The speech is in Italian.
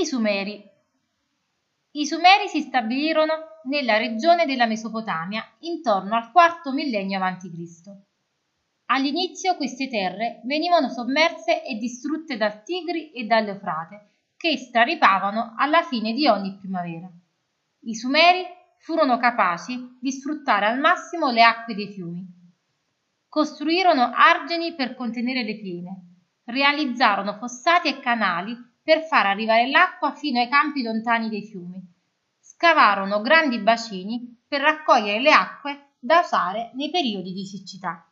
I Sumeri. I Sumeri si stabilirono nella regione della Mesopotamia intorno al IV millennio a.C. All'inizio queste terre venivano sommerse e distrutte dal Tigri e dall'Eufrate, che straripavano alla fine di ogni primavera. I Sumeri furono capaci di sfruttare al massimo le acque dei fiumi. Costruirono argini per contenere le piene, realizzarono fossati e canali per far arrivare l'acqua fino ai campi lontani dei fiumi, scavarono grandi bacini per raccogliere le acque da usare nei periodi di siccità.